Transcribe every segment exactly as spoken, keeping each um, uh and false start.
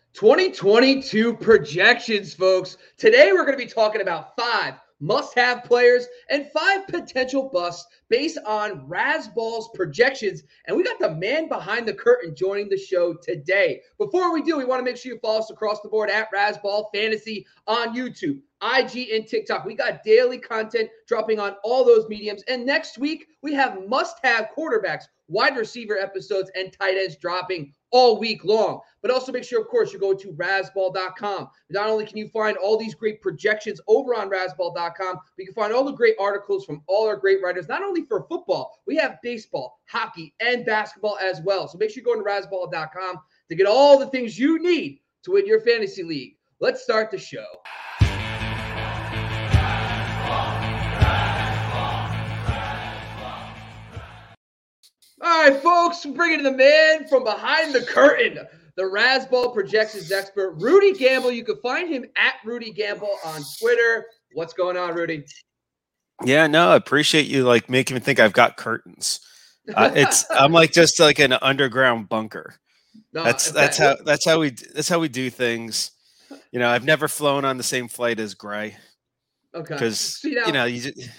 twenty twenty-two projections, folks. Today we're going to be talking about five must-have players and five potential busts based on Razzball's projections. And we got the man behind the curtain joining the show today. Before we do, we want to make sure you follow us across the board at Razzball Fantasy on YouTube, I G, and TikTok. We got daily content dropping on all those mediums. And next week, we have must-have quarterbacks, wide receiver episodes, and tight ends dropping all week long. But also make sure, of course, you go to razzball dot com. Not only can you find all these great projections over on razzball dot com, but you can find all the great articles from all our great writers, not only for football, we have baseball, hockey, and basketball as well. So make sure you go to razzball dot com to get all the things you need to win your fantasy league. Let's start the show. All right, folks, bringing the man from behind the curtain, the Razzball projections expert, Rudy Gamble. You can find him at Rudy Gamble on Twitter. What's going on, Rudy? Yeah, no, I appreciate you like making me think I've got curtains. Uh, it's I'm like just like an underground bunker. No, that's that's how that's how we that's how we do things. You know, I've never flown on the same flight as Gray. Okay, because you know you. Just,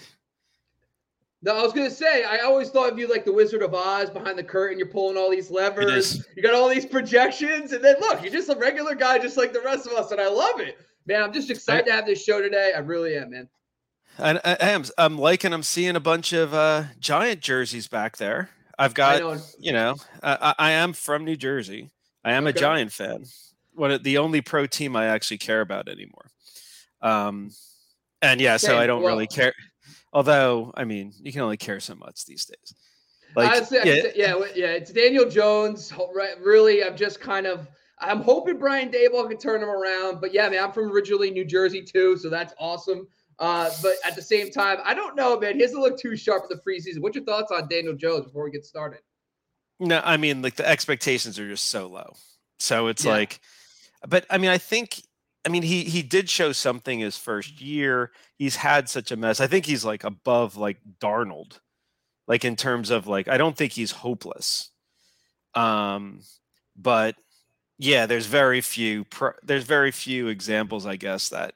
No, I was going to say, I always thought of you like the Wizard of Oz behind the curtain. You're pulling all these levers. You got all these projections. And then, look, you're just a regular guy just like the rest of us. And I love it. Man, I'm just excited I, to have this show today. I really am, man. I, I am. I'm liking, I'm seeing a bunch of uh, Giant jerseys back there. I've got, know. you know, I, I am from New Jersey. I am okay. a Giant fan. One of the only pro team I actually care about anymore. Um, and, yeah, Same. so I don't well, really care. Although, I mean, you can only care so much these days. Like, Honestly, yeah. yeah, yeah, it's Daniel Jones. Really, I'm just kind of, I'm hoping Brian Daboll can turn him around. But yeah, man, I'm from originally New Jersey too, so that's awesome. Uh, but at the same time, I don't know, man. He doesn't look too sharp in the preseason. What's your thoughts on Daniel Jones before we get started? No, I mean, like the expectations are just so low. So it's yeah. like, but I mean, I think. I mean, he he did show something his first year. He's had such a mess. I think he's like above like Darnold, like in terms of like, I don't think he's hopeless. Um, but yeah, there's very few, pro, there's very few examples, I guess, that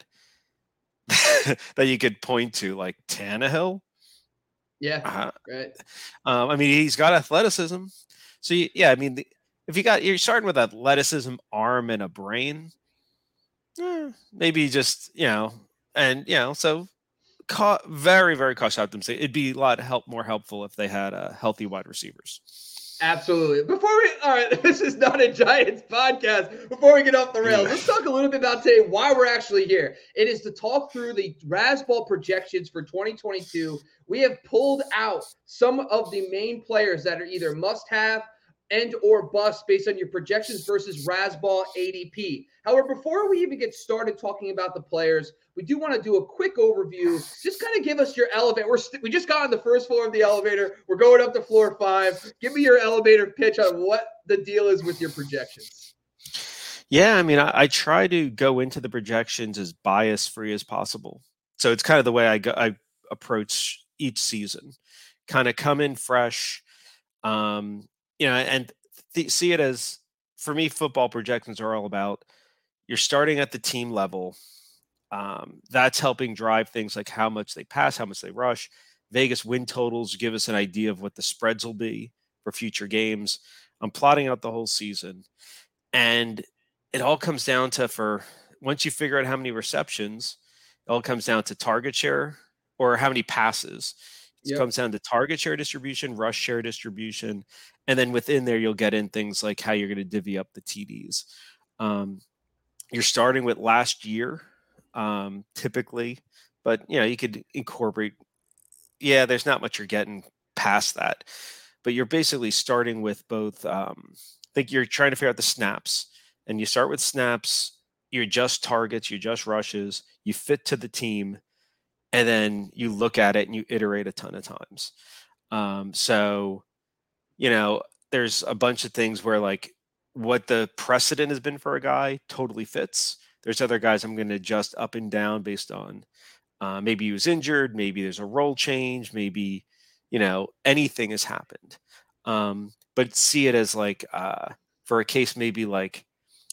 that you could point to, like Tannehill. Yeah, uh, right. Um, I mean, he's got athleticism. So you, yeah, I mean, the, if you got, you're starting with athleticism, arm, and a brain. Eh, maybe just, you know, and, you know, so ca- very, very cautious optimistic. It'd be a lot help more helpful if they had uh, healthy wide receivers. Absolutely. Before we, all right, this is not a Giants podcast. Before we get off the rails, let's talk a little bit about today why we're actually here. It is to talk through the Razzball projections for twenty twenty-two. We have pulled out some of the main players that are either must-have and or bust based on your projections versus Razzball A D P. However, before we even get started talking about the players, we do want to do a quick overview. Just kind of give us your elevator. We're st- we just got on the first floor of the elevator. We're going up to floor five. Give me your elevator pitch on what the deal is with your projections. Yeah, I mean, I, I try to go into the projections as bias-free as possible. So it's kind of the way I, go, I approach each season. Kind of come in fresh, um, you know, and th- see it as, for me, football projections are all about, you're starting at the team level. Um, that's helping drive things like how much they pass, how much they rush. Vegas win totals give us an idea of what the spreads will be for future games. I'm plotting out the whole season. And it all comes down to, for once you figure out how many receptions, it all comes down to target share or how many passes. It yep. comes down to target share distribution, rush share distribution. And then within there, you'll get in things like how you're going to divvy up the T Ds. Um, you're starting with last year, um, typically, but you know, you could incorporate, yeah, there's not much you're getting past that, but you're basically starting with both. Um, I think you're trying to figure out the snaps, and you start with snaps, you adjust targets, you adjust rushes, you fit to the team, and then you look at it and you iterate a ton of times. Um, so, you know, there's a bunch of things where like what the precedent has been for a guy totally fits. There's other guys I'm going to adjust up and down based on uh, maybe he was injured, maybe there's a role change, maybe, you know, anything has happened. Um, but see it as like uh, for a case maybe like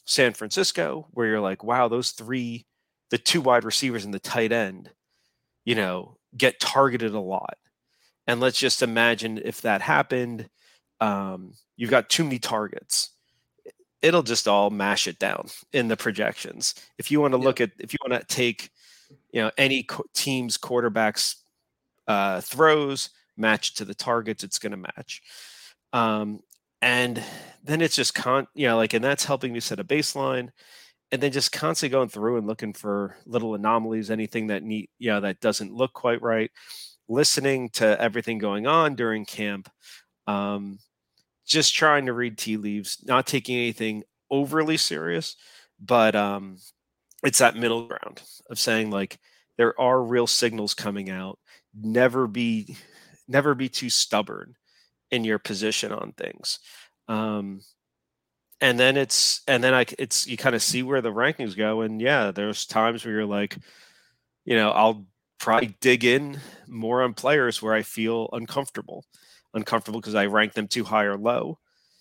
San Francisco, where you're like, wow, those three, the two wide receivers and the tight end, you know, get targeted a lot. And let's just imagine if that happened, um, you've got too many targets. It'll just all mash it down in the projections. If you want to Yeah. look at, if you want to take, you know, any co- team's quarterbacks uh, throws, match to the targets, it's going to match. Um, and then it's just con, you know, like, and that's helping me set a baseline, and then just constantly going through and looking for little anomalies, anything that need, you know, that doesn't look quite right. Listening to everything going on during camp, um, just trying to read tea leaves, not taking anything overly serious, but um, it's that middle ground of saying, like, there are real signals coming out. Never be, never be too stubborn in your position on things. Um, and then it's, and then I, it's, you kind of see where the rankings go. And yeah, there's times where you're like, you know, I'll probably dig in more on players where I feel uncomfortable, uncomfortable because I rank them too high or low.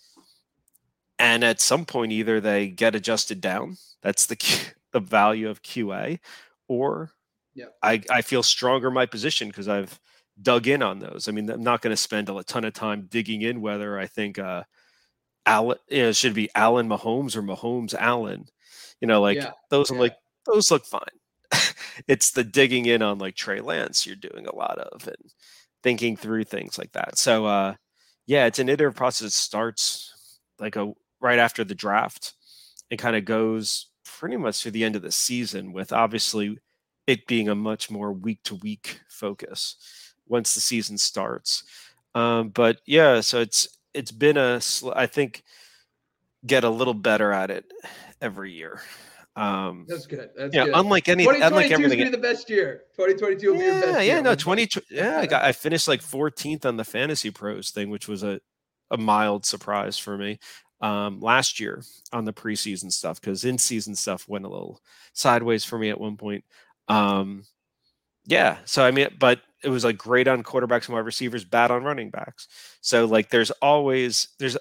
And at some point, either they get adjusted down. That's the the value of Q A, or Yeah. I, I feel stronger in my position because I've dug in on those. I mean, I'm not going to spend a ton of time digging in whether I think uh, Allen, you know, it should be Allen Mahomes or Mahomes Allen. You know, like Yeah. those. I'm Yeah. like, those look fine. It's the digging in on like Trey Lance you're doing a lot of, and thinking through things like that. So uh, yeah, it's an iterative process. It starts like a right after the draft and kind of goes pretty much through the end of the season, with obviously it being a much more week to week focus once the season starts. Um, but yeah, so it's it's been a sl- I think get a little better at it every year. Um, That's good. That's yeah, good. unlike any, unlike twenty twenty-two is everything. going to be the best year. twenty twenty-two will be your Yeah, best yeah, year. no, We're done. twenty. Yeah, I got, I finished like fourteenth on the Fantasy Pros thing, which was a, a mild surprise for me um, last year on the preseason stuff, because in season stuff went a little sideways for me at one point. Um, yeah, so I mean, but it was like great on quarterbacks and wide receivers, bad on running backs. So like, there's always there's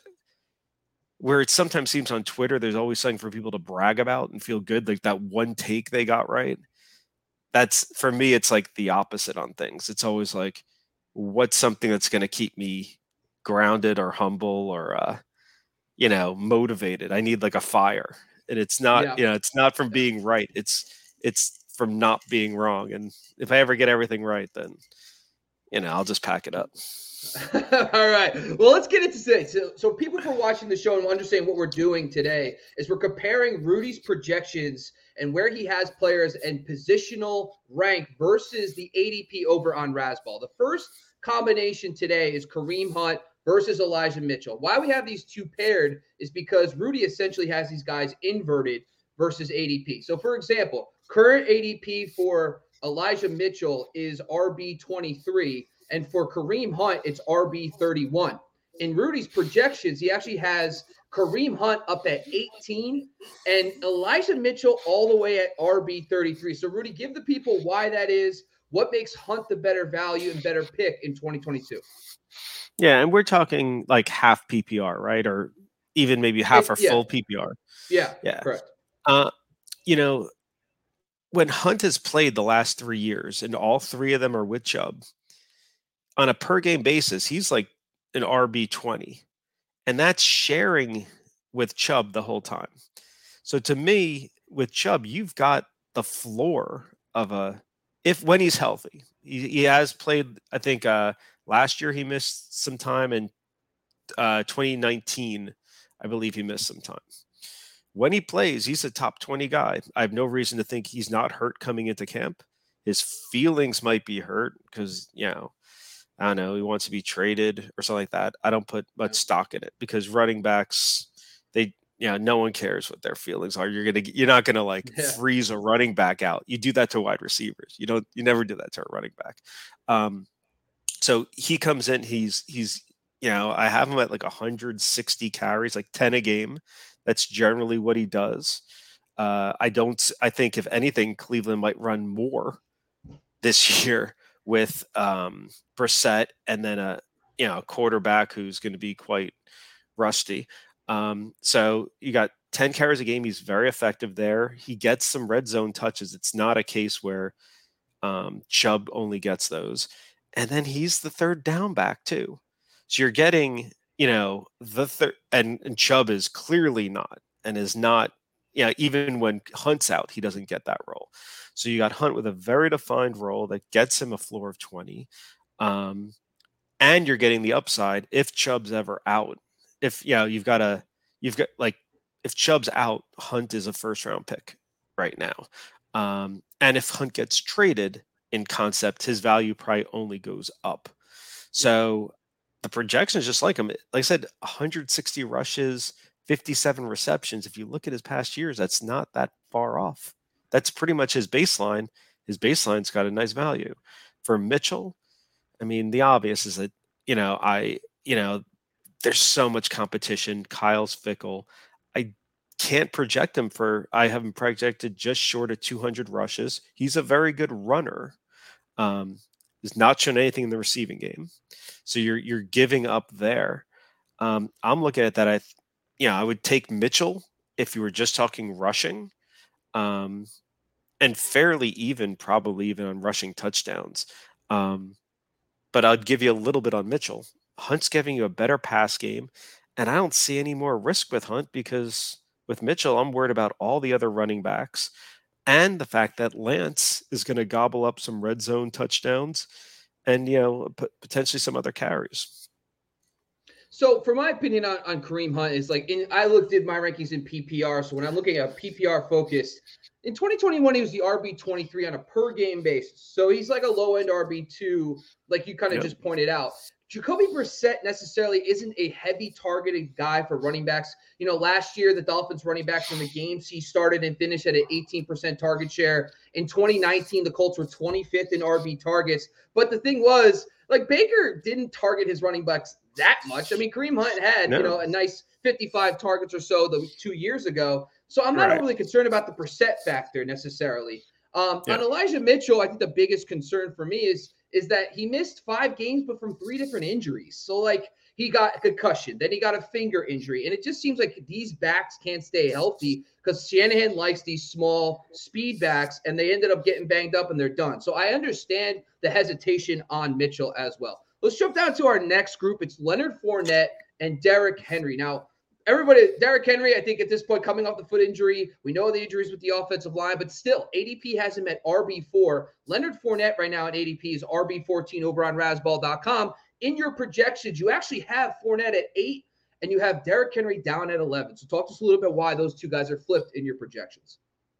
where it sometimes seems on Twitter, there's always something for people to brag about and feel good, like that one take they got right. That's, for me, it's like the opposite on things. It's always like, what's something that's going to keep me grounded or humble or uh, you know, motivated. I need like a fire, and it's not, Yeah. you know, it's not from Yeah. being right. It's it's from not being wrong. And if I ever get everything right, then, you know, I'll just pack it up. All right. Well, let's get into today. So, so people for watching the show and understand what we're doing today is we're comparing Rudy's projections and where he has players and positional rank versus the A D P over on Razzball. The first combination today is Kareem Hunt versus Elijah Mitchell. Why we have these two paired is because Rudy essentially has these guys inverted versus A D P. So, for example, current A D P for Elijah Mitchell is R B twenty-three. And for Kareem Hunt, it's R B thirty-one. In Rudy's projections, he actually has Kareem Hunt up at eighteen and Elijah Mitchell all the way at R B thirty-three. So, Rudy, give the people why that is. What makes Hunt the better value and better pick in twenty twenty-two? Yeah, and we're talking like half P P R, right? Or even maybe half It, or yeah. full P P R. Yeah. Yeah. Correct. Uh, you know, when Hunt has played the last three years, and all three of them are with Chubb, on a per game basis, he's like an R B twenty, and that's sharing with Chubb the whole time. So to me, with Chubb, you've got the floor of a, if when he's healthy. He, he has played, I think uh, last year he missed some time, and uh, twenty nineteen, I believe he missed some time. When he plays, he's a top twenty guy. I have no reason to think he's not hurt coming into camp. His feelings might be hurt because, you know, I don't know, he wants to be traded or something like that. I don't put much stock in it because running backs, they, you know, no one cares what their feelings are. You're gonna, you're not gonna like Yeah. freeze a running back out. You do that to wide receivers. You don't, you never do that to a running back. Um, so he comes in. He's, he's, you know, I have him at like one hundred sixty carries, like ten a game. That's generally what he does. Uh, I don't. I think if anything, Cleveland might run more this year with um, Brissett, and then a, you know, a quarterback who's going to be quite rusty. Um, so you got ten carries a game. He's very effective there. He gets some red zone touches. It's not a case where um, Chubb only gets those. And then he's the third down back too. So you're getting, you know, the third, and, and Chubb is clearly not, and is not, yeah, even when Hunt's out, he doesn't get that role. So you got Hunt with a very defined role that gets him a floor of twenty. Um, and you're getting the upside if Chubb's ever out. If, you know, you've got a, you've got like, if Chubb's out, Hunt is a first round pick right now. Um, and if Hunt gets traded in concept, his value probably only goes up. So the projections just like him. Like I said, one hundred sixty rushes, fifty-seven receptions. If you look at his past years, that's not that far off. That's pretty much his baseline. His baseline's got a nice value. For Mitchell, I mean, the obvious is that, you know, I, you know, there's so much competition. Kyle's fickle. I can't project him for, I have him projected just short of two hundred rushes. He's a very good runner. Um, he's not shown anything in the receiving game. So you're, you're giving up there. Um, I'm looking at that. I, you know, I would take Mitchell if you were just talking rushing, um, and fairly even, probably even on rushing touchdowns. Um, but I'd give you a little bit on Mitchell. Hunt's giving you a better pass game, and I don't see any more risk with Hunt because with Mitchell, I'm worried about all the other running backs and the fact that Lance is going to gobble up some red zone touchdowns and, you know, p- potentially some other carries. So, for my opinion on, on Kareem Hunt is like, in, I looked at my rankings in P P R. So when I'm looking at P P R focused, in twenty twenty-one, he was the R B twenty-three on a per game basis. So he's like a low end R B two, like you kind of yep. just pointed out. Jacoby Brissett necessarily isn't a heavy targeted guy for running backs. You know, last year, the Dolphins running backs in the games he started and finished at an eighteen percent target share. In twenty nineteen, the Colts were twenty-fifth in R B targets. But the thing was, like, Baker didn't target his running backs that much. I mean, Kareem Hunt had, no. you know, a nice fifty-five targets or so the two years ago. So I'm not right. overly concerned about the Brissett factor necessarily. Um, yeah. On Elijah Mitchell, I think the biggest concern for me is is that he missed five games, but from three different injuries. So, like, he got a concussion, then he got a finger injury. And it just seems like these backs can't stay healthy because Shanahan likes these small speed backs, and they ended up getting banged up and they're done. So I understand the hesitation on Mitchell as well. Let's jump down to our next group. It's Leonard Fournette and Derrick Henry. Now, everybody, Derrick Henry, I think at this point, coming off the foot injury, we know the injuries with the offensive line, but still, A D P has him at R B four. Leonard Fournette right now at A D P is R B fourteen over on Razzball dot com. In your projections, you actually have Fournette at eight, and you have Derrick Henry down at eleven. So talk to us a little bit why those two guys are flipped in your projections.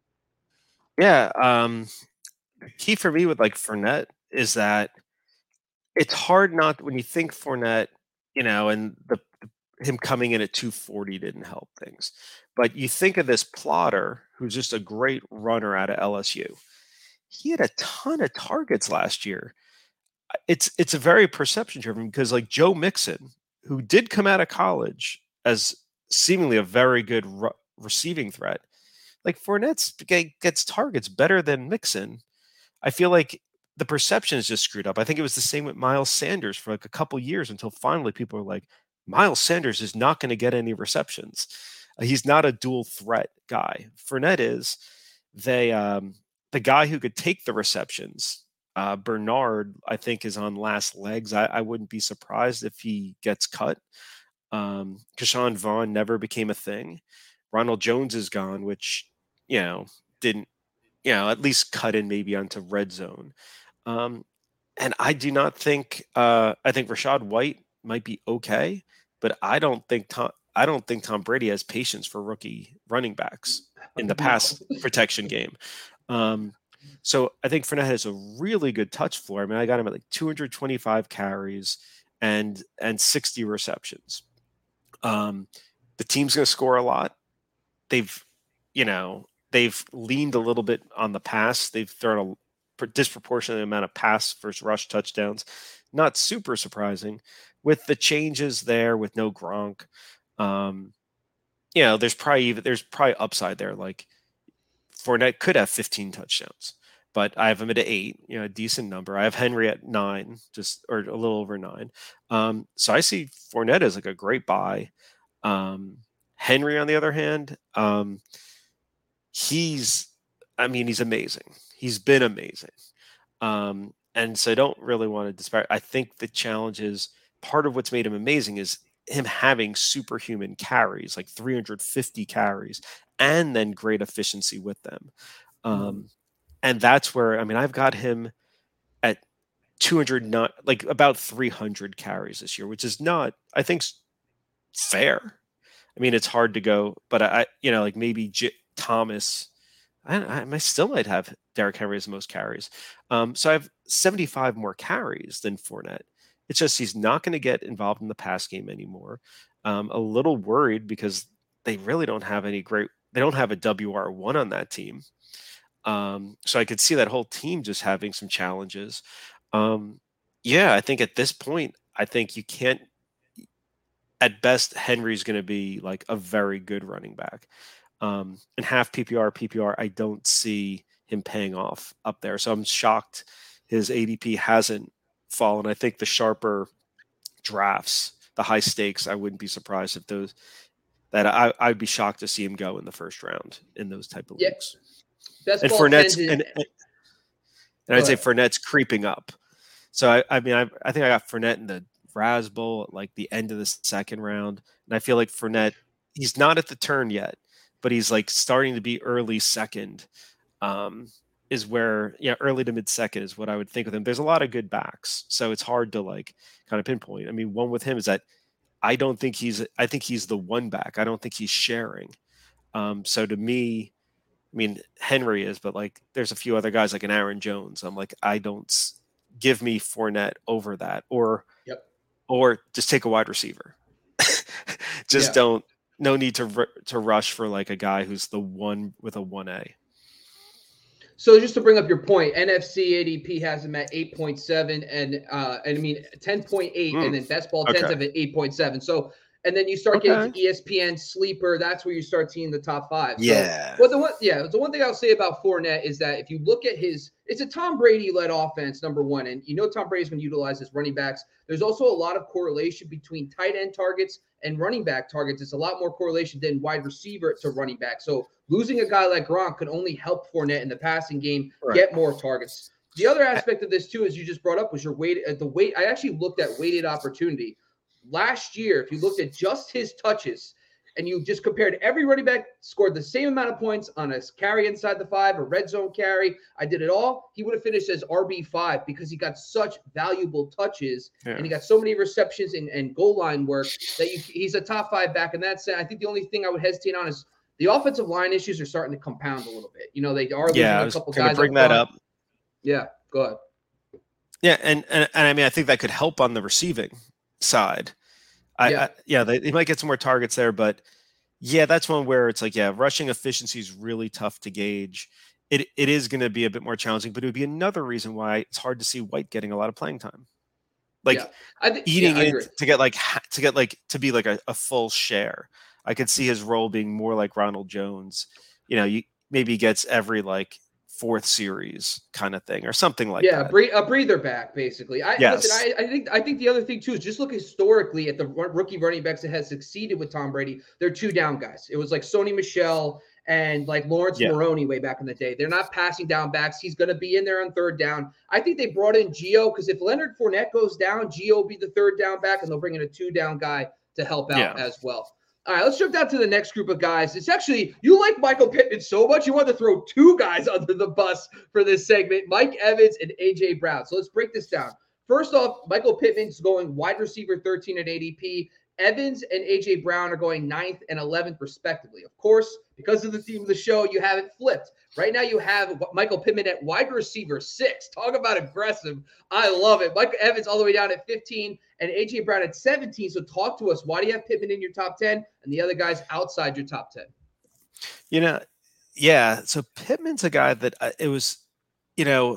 Yeah, um, the key for me with, like, Fournette is that it's hard not, when you think Fournette, you know, and the him coming in at two forty didn't help things. But you think of this plotter who's just a great runner out of L S U. He had a ton of targets last year. It's it's a very perception driven because, like, Joe Mixon, who did come out of college as seemingly a very good re- receiving threat, like, Fournette gets targets better than Mixon. I feel like the perception is just screwed up. I think it was the same with Miles Sanders for like a couple years until finally people are like, Miles Sanders is not going to get any receptions. Uh, he's not a dual threat guy. Fournette is. They um, the guy who could take the receptions. Uh, Bernard, I think, is on last legs. I, I wouldn't be surprised if he gets cut. Um, Keyshawn Vaughn never became a thing. Ronald Jones is gone, which, you know, didn't, you know, at least cut in maybe onto red zone. Um, and I do not think, uh, I think Rachaad White might be okay, but I don't think Tom, I don't think Tom Brady has patience for rookie running backs in the pass protection game. Um, so I think Fournette has a really good touch floor. I mean, I got him at like two hundred twenty-five carries and and sixty receptions. Um, the team's going to score a lot. They've, you know, they've leaned a little bit on the pass. They've thrown a disproportionate amount of pass versus rush touchdowns. Not super surprising with the changes there with no Gronk. Um, you know, there's probably even, there's probably upside there. Like, Fournette could have fifteen touchdowns, but I have him at eight, you know, a decent number. I have Henry at nine, just, or a little over nine. Um, so I see Fournette as like a great buy. Um, Henry, on the other hand, um, he's, I mean, he's amazing. He's been amazing. Um, and so I don't really want to disparage. I think the challenge is part of what's made him amazing is him having superhuman carries, like three hundred fifty carries, and then great efficiency with them. Um, Mhm. and that's where, I mean, I've got him at two hundred, not like about three hundred carries this year, which is not, I think, fair. I mean, it's hard to go, but I, you know, like maybe J- Thomas, I, I, I still might have Derrick Henry as the most carries. Um, so I have seventy-five more carries than Fournette. It's just he's not going to get involved in the pass game anymore. Um, a little worried because they really don't have any great. They don't have a W R one on that team. Um, so I could see that whole team just having some challenges. Um, yeah, I think at this point, I think you can't. At best, Henry's going to be like a very good running back. Um, and half P P R, P P R, I don't see him paying off up there. So I'm shocked his A D P hasn't fallen. I think the sharper drafts, the high stakes, I wouldn't be surprised if those that I, I'd be shocked to see him go in the first round in those type of Yeah, leagues. best And ball ten Fournette's to and, and go I'd say ahead. Fournette's creeping up. So I, I mean, I, I think I got Fournette in the Raz Bowl at like the end of the second round, and I feel like Fournette, he's not at the turn yet, but he's like starting to be early second. Um, is where yeah, early to mid second is what I would think of him. There's a lot of good backs, so it's hard to like kind of pinpoint. I mean, one with him is that I don't think he's I think he's the one back. I don't think he's sharing. Um, so to me, I mean, Henry is, but like there's a few other guys like an Aaron Jones. I'm like, I don't s- give me Fournette over that, or Yep. or just take a wide receiver. Just Yeah. don't. No need to r- to rush for like a guy who's the one with a one A. So just to bring up your point, N F C A D P has him at eight point seven and uh and I mean ten point eight, and Mm, then best ball tens okay. have it eight point seven. So and then you start getting Okay. to E S P N sleeper, that's where you start seeing the top five. So Yeah. but the one yeah, the one thing I'll say about Fournette is that if you look at his it's a Tom Brady led offense, number one. And you know Tom Brady's going to utilize his running backs. There's also a lot of correlation between tight end targets and running back targets. It's a lot more correlation than wide receiver to running back. So losing a guy like Gronk could only help Fournette in the passing game Right. get more targets. The other aspect of this too, as you just brought up, was your weight at the weight. I actually looked at weighted opportunity last year. If you looked at just his touches and you just compared every running back scored the same amount of points on a carry inside the five, a red zone carry, I did it all, he would have finished as R B five because he got such valuable touches Yeah. and he got so many receptions and, and goal line work that you, he's a top five back in that sense. I think the only thing I would hesitate on is the offensive line issues are starting to compound a little bit. You know, they are losing Yeah, I a was couple going to guys bring up that front. up. Yeah, go ahead. Yeah, and, and and I mean, I think that could help on the receiving side. I, Yeah. I yeah, they, they might get some more targets there, but yeah, that's one where it's like, yeah, rushing efficiency is really tough to gauge. It it is going to be a bit more challenging, but it would be another reason why it's hard to see White getting a lot of playing time. Yeah. Like I think, yeah, eating I it agree. to get like ha- to get like to be like a, a full share. I could see his role being more like Ronald Jones. You know, you maybe he gets every like fourth series kind of thing or something like Yeah, that. a breather back, basically. I listen. Yes. I, I think. I think the other thing too is just look historically at the rookie running backs that has succeeded with Tom Brady. They're two down guys. It was like Sony Michel and like Lawrence Yeah. Maroney way back in the day. They're not passing down backs. He's going to be in there on third down. I think they brought in Gio because if Leonard Fournette goes down, Gio will be the third down back, and they'll bring in a two down guy to help out Yeah. as well. All right, let's jump down to the next group of guys. It's actually, you like Michael Pittman so much, you want to throw two guys under the bus for this segment, Mike Evans and A J Brown. So let's break this down. First off, Michael Pittman's going wide receiver thirteen at A D P. Evans and A J Brown are going ninth and eleventh, respectively. Of course, because of the theme of the show, you have it flipped. Right now, you have Michael Pittman at wide receiver six. Talk about aggressive. I love it. Michael Evans all the way down at fifteen and A J Brown at seventeen. So talk to us. Why do you have Pittman in your top ten and the other guys outside your top ten? You know, yeah. So Pittman's a guy that I, it was, you know,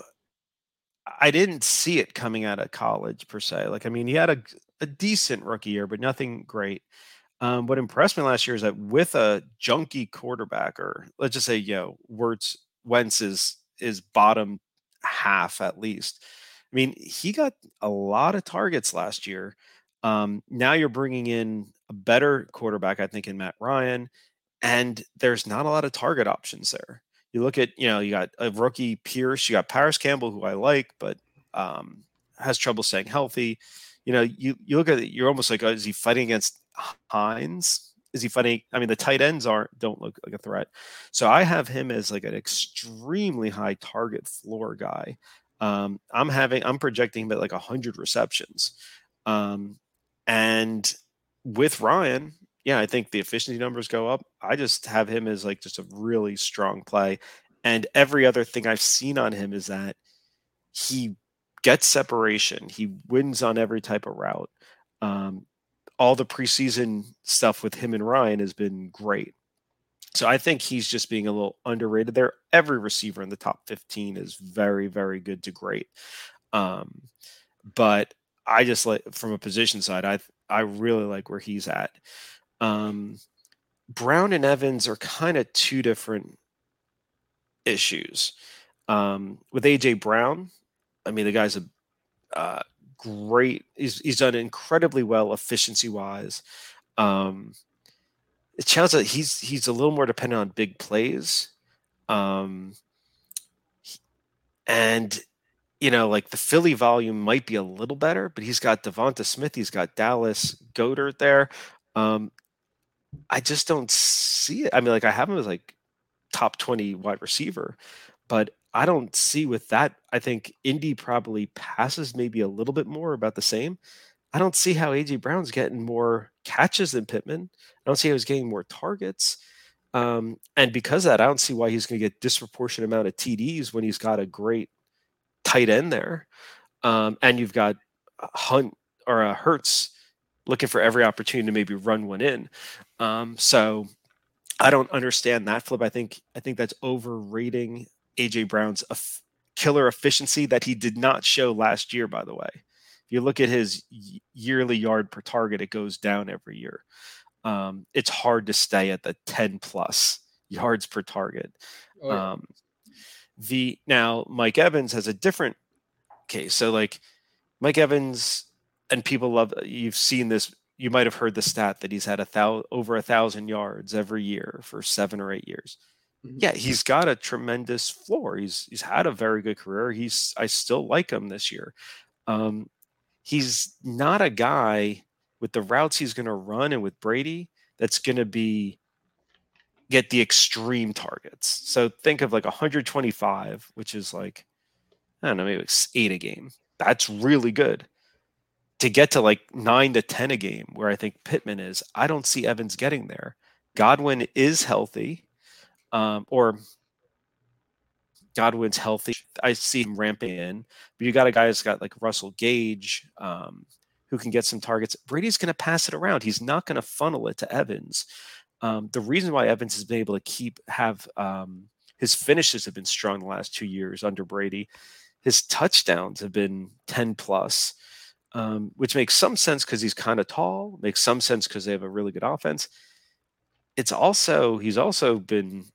I didn't see it coming out of college per se. Like, I mean, he had a, a decent rookie year, but nothing great. Um, what impressed me last year is that with a junky quarterback, or let's just say, you know, Wertz, Wentz is is bottom half at least. I mean, he got a lot of targets last year. Um, now you're bringing in a better quarterback, I think, in Matt Ryan, and there's not a lot of target options there. You look at, you know, you got a rookie Pierce, you got Paris Campbell, who I like, but um, has trouble staying healthy. You know, you, you look at it, you're almost like, oh, is he fighting against Hines? Is he fighting? I mean, the tight ends aren't don't look like a threat. So I have him as like an extremely high target floor guy. Um, I'm having I'm projecting him at like one hundred receptions. Um, and with Ryan, yeah, I think the efficiency numbers go up. I just have him as like just a really strong play. And every other thing I've seen on him is that he gets separation. He wins on every type of route. Um, all the preseason stuff with him and Ryan has been great. So I think he's just being a little underrated there. Every receiver in the top fifteen is very, very good to great. Um, but I just like from a position side, I I really like where he's at. Um, Brown and Evans are kind of two different issues. Um, with A J Brown, I mean, the guy's a uh, great. He's he's done incredibly well efficiency wise. Um, it sounds like he's he's a little more dependent on big plays, um, and you know, like the Philly volume might be a little better, but he's got Devonta Smith, he's got Dallas Goedert there. Um, I just don't see it. I mean, like I have him as like top twenty wide receiver, but I don't see with that. I think Indy probably passes maybe a little bit more, about the same. I don't see how A J Brown's getting more catches than Pittman. I don't see how he's getting more targets. Um, and because of that, I don't see why he's going to get disproportionate amount of T Ds when he's got a great tight end there. Um, and you've got Hunt or uh, Hurts looking for every opportunity to maybe run one in. Um, so I don't understand that flip. I think I think that's overrating A J Brown's af- killer efficiency that he did not show last year, by the way. If you look at his y- yearly yard per target, it goes down every year. Um, it's hard to stay at the ten plus yards per target. Oh, yeah. Um, the now Mike Evans has a different case. So like Mike Evans, and people love, you've seen this, you might have heard the stat that he's had a thousand over a thousand yards every year for seven or eight years. Mm-hmm. Yeah, he's got a tremendous floor. He's he's had a very good career. He's I still like him this year. Um, he's not a guy with the routes he's going to run and with Brady that's going to be get the extreme targets. So think of like one hundred twenty-five, which is like, I don't know, maybe like eight a game. That's really good. To get to like nine to ten a game, where I think Pittman is, I don't see Evans getting there. Godwin is healthy, um, or Godwin's healthy. I see him ramping in, but you got a guy who's got like Russell Gage, um, who can get some targets. Brady's going to pass it around. He's not going to funnel it to Evans. Um, the reason why Evans has been able to keep have um, his finishes have been strong the last two years under Brady. His touchdowns have been ten plus, um, which makes some sense because he's kind of tall. Makes some sense because they have a really good offense. It's also he's also been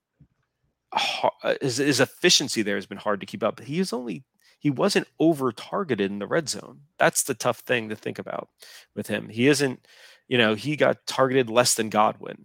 his, his efficiency there has been hard to keep up. He is only he wasn't over targeted in the red zone. That's the tough thing to think about with him. He isn't, you know, he got targeted less than Godwin.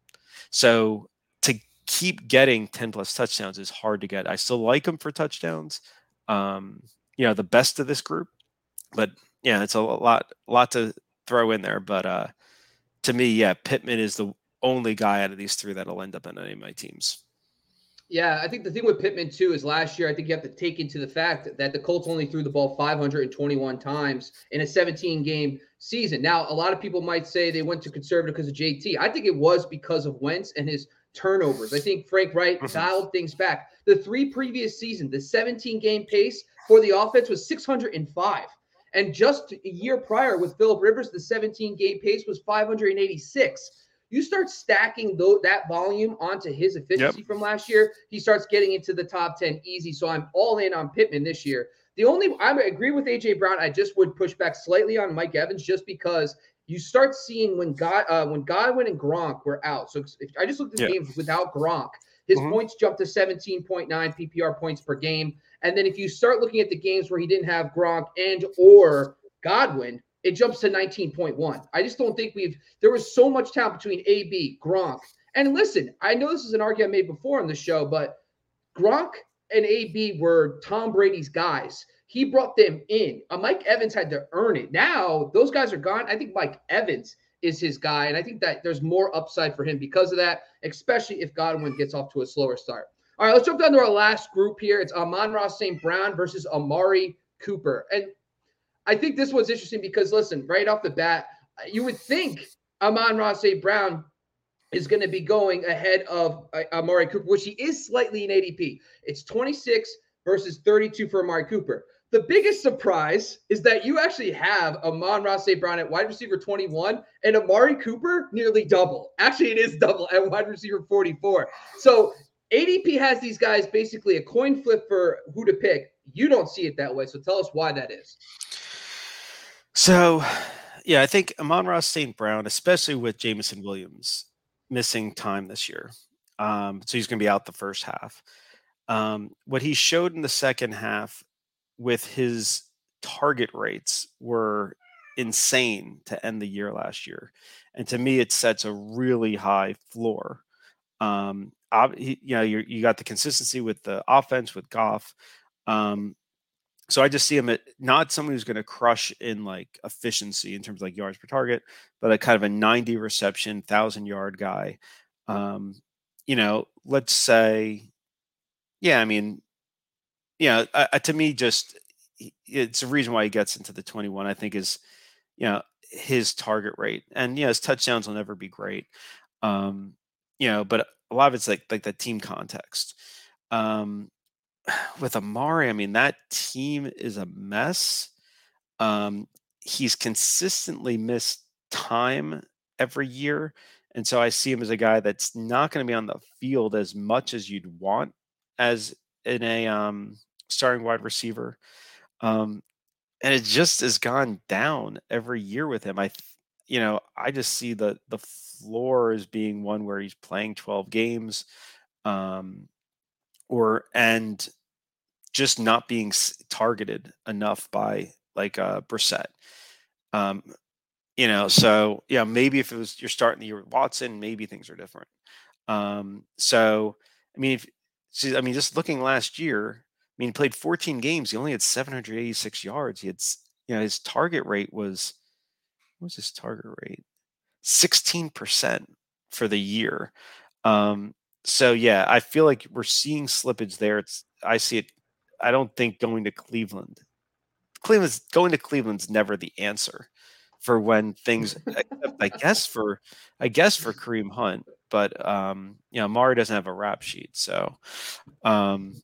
So to keep getting ten plus touchdowns is hard to get. I still like him for touchdowns. Um, you know, the best of this group, but yeah, it's a lot, lot to throw in there. But uh, to me, yeah, Pittman is the only guy out of these three that'll end up in any of my teams. Yeah, I think the thing with Pittman, too, is last year I think you have to take into the fact that the Colts only threw the ball five hundred twenty-one times in a seventeen-game season. Now, a lot of people might say they went to conservative because of J T. I think it was because of Wentz and his turnovers. I think Frank Wright dialed things back. The three previous seasons, the seventeen-game pace for the offense was six hundred five. And just a year prior with Phillip Rivers, the seventeen-game pace was five hundred eighty-six. You start stacking though that volume onto his efficiency yep. from last year, he starts getting into the top ten easy. So I'm all in on Pittman this year. The only I agree with A J Brown. I just would push back slightly on Mike Evans just because you start seeing when God uh, when Godwin and Gronk were out. So if I just looked at the yeah. games without Gronk, his mm-hmm. points jumped to seventeen point nine P P R points per game. And then if you start looking at the games where he didn't have Gronk and or Godwin, it jumps to nineteen point one. I just don't think we've – there was so much talent between A B, Gronk. And listen, I know this is an argument I made before on the show, but Gronk and A B were Tom Brady's guys. He brought them in. Uh, Mike Evans had to earn it. Now those guys are gone. I think Mike Evans is his guy, and I think that there's more upside for him because of that, especially if Godwin gets off to a slower start. All right, let's jump down to our last group here. It's Amon-Ra Saint Brown versus Amari Cooper. And I think this one's interesting because, listen, right off the bat, you would think Amon-Ra Saint Brown is going to be going ahead of uh, Amari Cooper, which he is slightly in A D P. It's twenty-six versus thirty-two for Amari Cooper. The biggest surprise is that you actually have Amon-Ra Saint Brown at wide receiver twenty-one and Amari Cooper nearly double. Actually, it is double at wide receiver forty-four. So A D P has these guys basically a coin flip for who to pick. You don't see it that way. So tell us why that is. So, yeah, I think Amon-Ra Saint Brown, especially with Jameson Williams missing time this year. Um, so he's going to be out the first half. Um, what he showed in the second half with his target rates were insane to end the year last year. And to me, it sets a really high floor. Um, you know, you you got the consistency with the offense with Goff. Um, so I just see him at not someone who's going to crush in like efficiency in terms of like yards per target, but a kind of a ninety reception, thousand yard guy. Um, you know, let's say, yeah, I mean, yeah, uh, to me, just it's a reason why he gets into the twenty-one, I think, is, you know, his target rate. And, you know, his touchdowns will never be great. Um, you know, but a lot of it's like like the team context. Um, with Amari, I mean, that team is a mess. Um, he's consistently missed time every year. And so I see him as a guy that's not going to be on the field as much as you'd want as in a um, starting wide receiver. Um, and it just has gone down every year with him. I, you know, I just see the the floor as being one where he's playing twelve games, um, or and just not being targeted enough by like uh, Brissett. Um, you know, so yeah, maybe if it was you're starting the year with Watson, maybe things are different. Um, so I mean, if see, I mean, just looking last year, I mean, he played fourteen games. He only had seven hundred eighty-six yards. He had, you know, his target rate was, what was his target rate? sixteen percent for the year. Um, so yeah, I feel like we're seeing slippage there. It's, I see it. I don't think going to Cleveland, Cleveland's going to Cleveland's never the answer for when things, I guess for, I guess for Kareem Hunt, but um, you know, Amari doesn't have a rap sheet. So, um,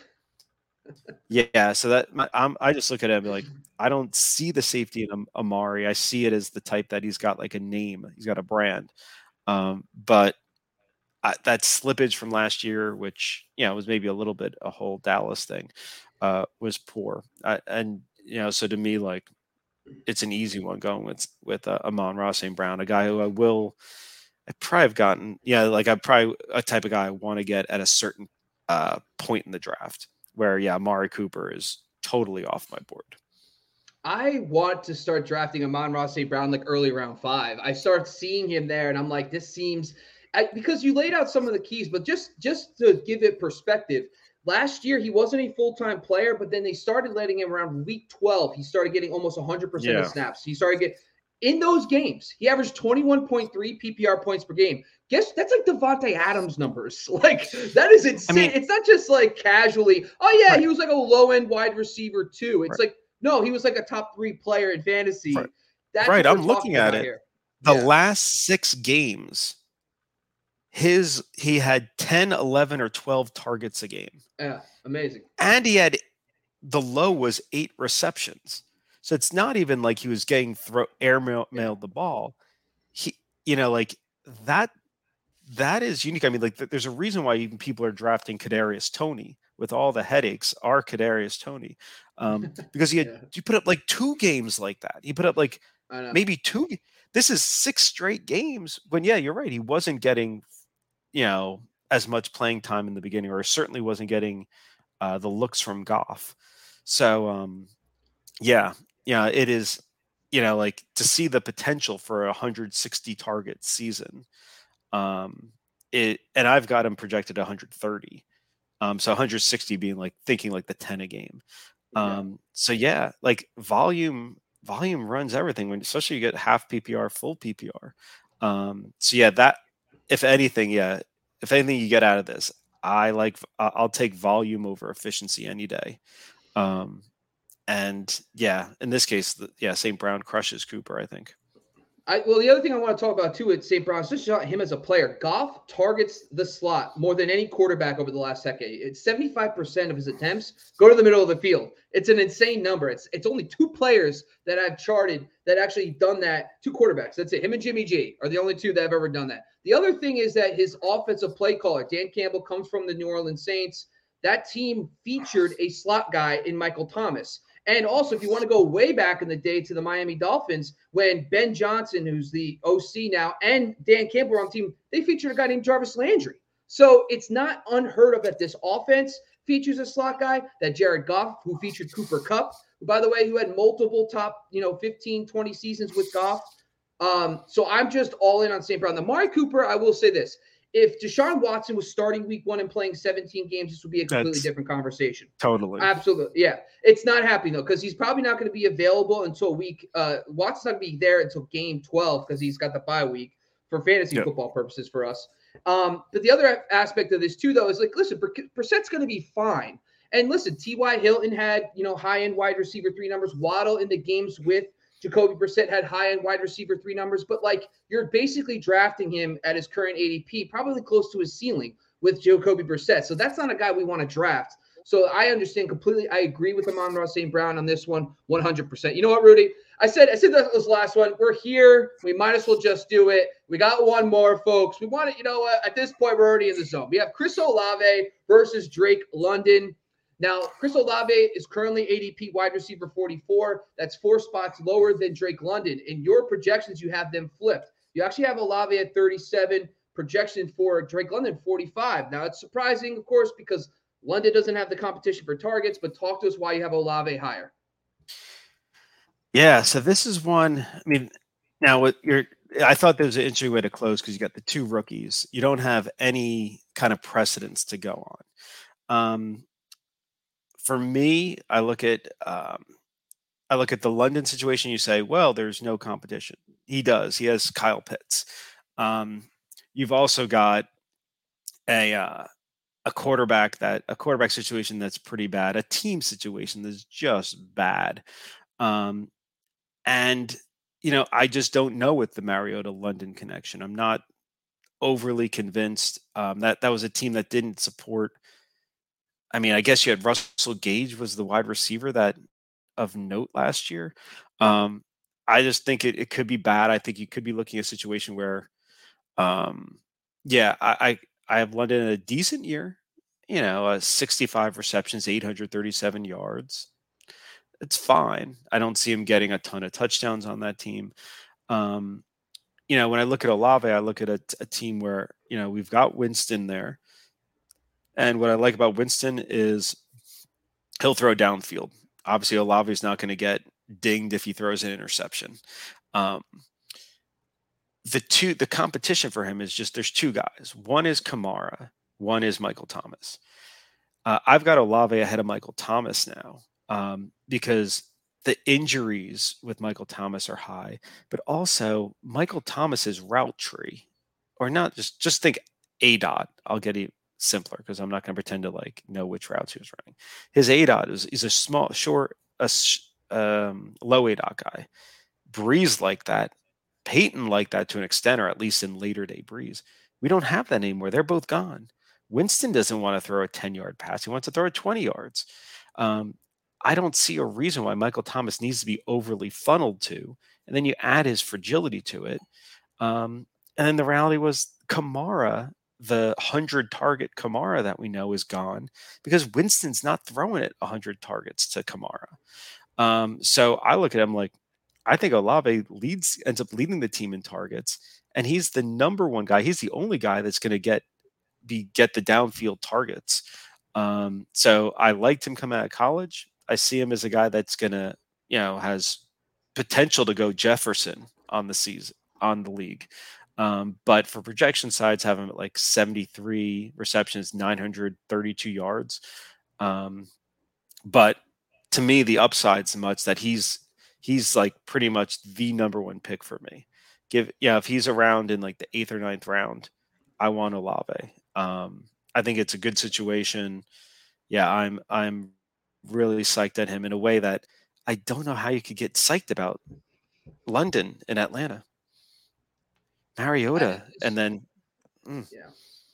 yeah, so that I'm, I just look at it and be like, I don't see the safety in Amari. I see it as the type that he's got like a name, he's got a brand. Um, but I, that slippage from last year, which, you know, was maybe a little bit a whole Dallas thing, uh, was poor. I, and, you know, so to me, like, it's an easy one going with, with uh, Amon-Ra Saint Brown, a guy who I will, I probably have gotten, yeah, like I'm probably a type of guy I want to get at a certain uh, point in the draft where, yeah, Amari Cooper is totally off my board. I want to start drafting Amon-Ra Saint Brown like early round five. I start seeing him there, and I'm like, this seems I, because you laid out some of the keys, but just just to give it perspective, last year he wasn't a full-time player, but then they started letting him around week twelve. He started getting almost one hundred percent yeah. of snaps. He started getting in those games. He averaged twenty-one point three P P R points per game. Guess that's like Devontae Adams numbers. Like that is insane. I mean, it's not just like casually. Oh yeah, right. He was like a low-end wide receiver too. It's right. like. No, he was like a top three player in fantasy. Right, That's right. I'm looking at it. Here. The yeah. last six games, his he had ten, eleven, or twelve targets a game. Yeah, amazing. And he had the low was eight receptions. So it's not even like he was getting throw air mailed yeah. the ball. He, you know, like that. That is unique. I mean, like there's a reason why even people are drafting Kadarius Toney with all the headaches. Are Kadarius Toney, um, because he had yeah. he put up like two games like that. He put up like maybe two. This is six straight games. When yeah, you're right. He wasn't getting, you know, as much playing time in the beginning, or certainly wasn't getting uh, the looks from Goff. So um, yeah, yeah, it is. you know, like to see the potential for a one hundred sixty target season. Um, it and I've got him projected one hundred thirty. Um, so one hundred sixty being like thinking like the ten a game. Yeah. Um, so yeah, like volume volume runs everything when especially you get half P P R, full P P R. Um, so yeah, that if anything, yeah, if anything you get out of this, I like I- I'll take volume over efficiency any day. Um, and yeah, in this case, the, yeah, Saint Brown crushes Cooper, I think. I, well, the other thing I want to talk about too at Saint Brown's, just about him as a player. Goff targets the slot more than any quarterback over the last decade. It's seventy-five percent of his attempts go to the middle of the field. It's an insane number. It's it's only two players that I've charted that actually done that. Two quarterbacks. That's it. Him and Jimmy G are the only two that have ever done that. The other thing is that his offensive play caller, Dan Campbell, comes from the New Orleans Saints. That team featured a slot guy in Michael Thomas. And also, if you want to go way back in the day to the Miami Dolphins, when Ben Johnson, who's the O C now, and Dan Campbell were on the team, they featured a guy named Jarvis Landry. So it's not unheard of that this offense features a slot guy, that Jared Goff, who featured Cooper Kupp, who, by the way, who had multiple top, you know, fifteen, twenty seasons with Goff. Um, so I'm just all in on Saint Brown. The Amari Cooper, I will say this. If Deshaun Watson was starting week one and playing seventeen games, this would be a completely That's different conversation. totally. Absolutely. Yeah. It's not happening, though, because he's probably not going to be available until week uh, – Watson's not going to be there until game twelve because he's got the bye week for fantasy Yep. football purposes for us. Um, but the other aspect of this, too, though, is like, listen, Brissett's going to be fine. And listen, T Y. Hilton had, you know, high-end wide receiver three numbers. Waddle in the games with Jacoby Brissett had high-end wide receiver three numbers. But, like, you're basically drafting him at his current A D P, probably close to his ceiling with Jacoby Brissett. So that's not a guy we want to draft. So I understand completely. I agree with Amon-Ra Saint Brown on this one, one hundred percent. You know what, Rudy? I said I said that was the last one. We're here. We might as well just do it. We got one more, folks. We want to, you know what? At this point, we're already in the zone. We have Chris Olave versus Drake London. Now, Chris Olave is currently A D P wide receiver forty-four. That's four spots lower than Drake London. In your projections, you have them flipped. You actually have Olave at thirty-seven, projection for Drake London forty-five. Now, it's surprising, of course, because London doesn't have the competition for targets, but talk to us why you have Olave higher. Yeah, so this is one. I mean, now what you're. I thought there was an interesting way to close because you got the two rookies. You don't have any kind of precedence to go on. Um, for me, I look at um, I look at the London situation. You say, well, there's no competition. He does. He has Kyle Pitts. Um, you've also got a uh, a quarterback that a quarterback situation that's pretty bad, a team situation that's just bad. Um, and you know, I just don't know with the Mariota London connection. I'm not overly convinced. Um, that that was a team that didn't support. I mean, I guess you had Russell Gage was the wide receiver that of note last year. Um, I just think it, it could be bad. I think you could be looking at a situation where, um, yeah, I, I I have London in a decent year. You know, uh, sixty-five receptions, eight hundred thirty-seven yards. It's fine. I don't see him getting a ton of touchdowns on that team. Um, you know, when I look at Olave, I look at a, a team where, you know, we've got Winston there. And what I like about Winston is he'll throw downfield. Obviously, Olave is not going to get dinged if he throws an interception. Um, the two, the competition for him is just there's two guys. One is Kamara. One is Michael Thomas. Uh, I've got Olave ahead of Michael Thomas now um, because the injuries with Michael Thomas are high, but also Michael Thomas's route tree, or not just just think A dot. I'll get it simpler because I'm not going to pretend to like know which routes he was running. His A dot is is a small, short, a um, low A dot guy. Breeze like that, Peyton like that to an extent, or at least in later day Breeze. We don't have that anymore. They're both gone. Winston doesn't want to throw a ten-yard pass. He wants to throw it twenty yards. Um, I don't see a reason why Michael Thomas needs to be overly funneled to. And then you add his fragility to it. Um, and then the reality was Kamara, the one hundred target Kamara that we know is gone because Winston's not throwing it one hundred targets to Kamara. Um, so I look at him like, I think Olave leads, ends up leading the team in targets. And he's the number one guy. He's the only guy that's going to get be get the downfield targets. Um, so I liked him coming out of college. I see him as a guy that's gonna, you know, has potential to go Jefferson on the season, on the league. Um, but for projection sides, have him at like seventy-three receptions, nine hundred thirty-two yards. Um, but to me, the upside's much that he's he's like pretty much the number one pick for me. Give yeah, if he's around in like the eighth or ninth round, I want Olave. Um, I think it's a good situation. Yeah, I'm I'm really psyched at him in a way that I don't know how you could get psyched about London and Atlanta. Mariota, and then mm. yeah.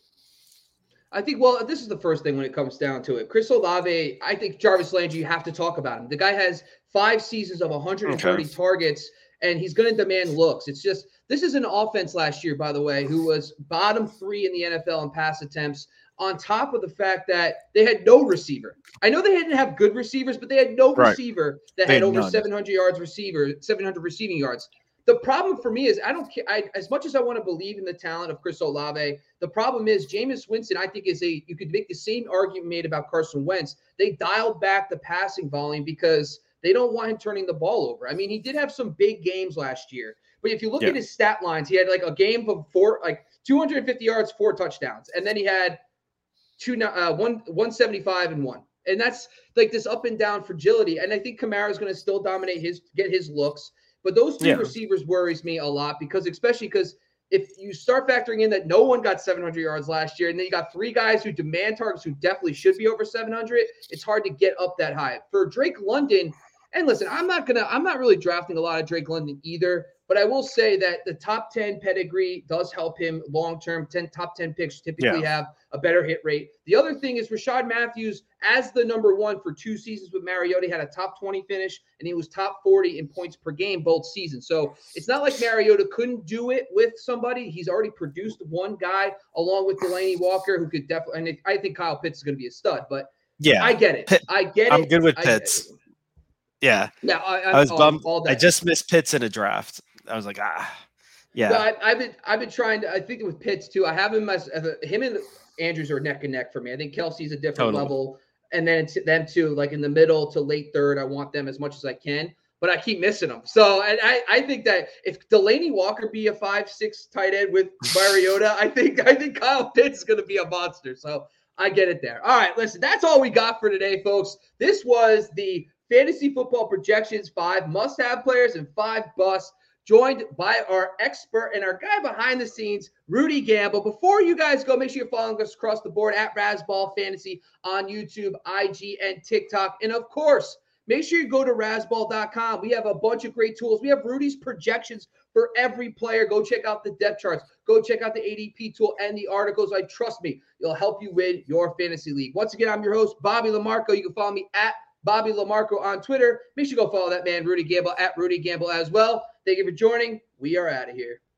I think, well, this is the first thing when it comes down to it. Chris Olave, I think Jarvis Landry, you have to talk about him. The guy has five seasons of one hundred thirty okay. targets, and he's going to demand looks. It's just, this is an offense last year, by the way, who was bottom three in the N F L in pass attempts, on top of the fact that they had no receiver. I know they didn't have good receivers, but they had no right. receiver that they had over none. seven hundred yards receiver, seven hundred receiving yards. The problem for me is I don't care. I, as much as I want to believe in the talent of Chris Olave, the problem is Jameis Winston, I think, is a – you could make the same argument made about Carson Wentz. They dialed back the passing volume because they don't want him turning the ball over. I mean, he did have some big games last year. But if you look yeah. at his stat lines, he had like a game of four – like two hundred fifty yards, four touchdowns. And then he had two uh, one, one seventy-five and one. And that's like this up and down fragility. And I think Kamara's going to still dominate his – get his looks. But those two yeah. receivers worries me a lot because especially because if you start factoring in that no one got seven hundred yards last year and then you got three guys who demand targets who definitely should be over seven hundred, it's hard to get up that high. For Drake London, and listen, I'm not going to – I'm not really drafting a lot of Drake London either, but I will say that the top ten pedigree does help him long-term. ten top ten picks typically yeah. have a better hit rate. The other thing is Rashad Matthews, as the number one for two seasons with Mariota, had a top twenty finish, and he was top forty in points per game both seasons. So it's not like Mariota couldn't do it with somebody. He's already produced one guy along with Delaney Walker who could definitely – and I think Kyle Pitts is going to be a stud. But yeah, I get it. Pitt, I get it. I'm good with Pitts. Yeah. Yeah, I, I, I was all, bummed. All I just missed Pitts in a draft. I was like, ah, yeah. So I, I've been I've been trying to. I think with Pitts too. I have him as, as a, him and Andrews are neck and neck for me. I think Kelsey's a different totally. level, and then it's them two, like in the middle to late third. I want them as much as I can, but I keep missing them. So and I I think that if Delaney Walker be a five six tight end with Mariota, I think I think Kyle Pitts is going to be a monster. So I get it there. All right, listen, that's all we got for today, folks. This was the Fantasy Football Projections, five must-have players and five busts, joined by our expert and our guy behind the scenes, Rudy Gamble. Before you guys go, make sure you're following us across the board at Razzball Fantasy on YouTube, I G, and TikTok. And, of course, make sure you go to razzball dot com. We have a bunch of great tools. We have Rudy's projections for every player. Go check out the depth charts. Go check out the A D P tool and the articles. I trust me, it'll help you win your fantasy league. Once again, I'm your host, Bobby LaMarco. You can follow me at Bobby LaMarco on Twitter. Make sure you go follow that man, Rudy Gamble, at Rudy Gamble as well. Thank you for joining. We are out of here.